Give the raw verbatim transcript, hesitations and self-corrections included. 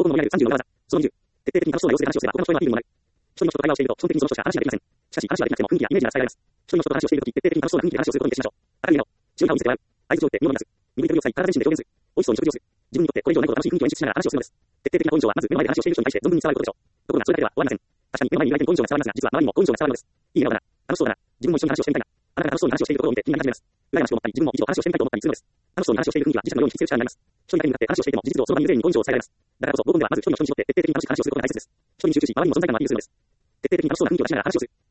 本の見られるさんじゅうの裏技。そのにじゅう。徹底的に楽しそうな様子で話をすれば他の人の言い分にもなる。一人の人と会話をしていると、基本的にその人しか話をしていません。しかし、話はできなくても雰囲気やイメージが伝えられます。一人の人と話をしているとき、徹底的に楽しそうな雰囲気で話をすることに徹しましょう。明るい笑顔。強い歯を見せて笑う。相槌を打って身を乗り出す。鈍い首を塞い、体全身で表現する。美味しそうに食事をする。自分にとってこれ以上ないほど楽しい雰囲気を演出しながら話をするのです。徹底的な好印象は、まず目の前で話をしている人に対して存分に伝わることでしょう。ところが、それだけでは終わりません。確かに目の前にいる相手に好印象が伝わりますが、実は周りにも好印象が伝わるのです。いい笑顔だな。楽しそうだな。自分も一緒に話をしてみたいな。あなたが楽しそうに話をしているところを見て気になり始めます。羨ましく思ったり、自分も一度話をしてみたいと思ったりするのです。楽しそうに話をしている雰囲気は磁石のように必要な力になります。人に誰に向かって話をしていても、事実をその場にいる全員に好印象を伝えられます。だからこそ、合コンではまず一人の人に絞って徹底的に楽しく話をすることが大切です。人に集中し、周りにも存在感をアピールするのです。徹底的に楽しそうな雰囲気を出しながら話をする。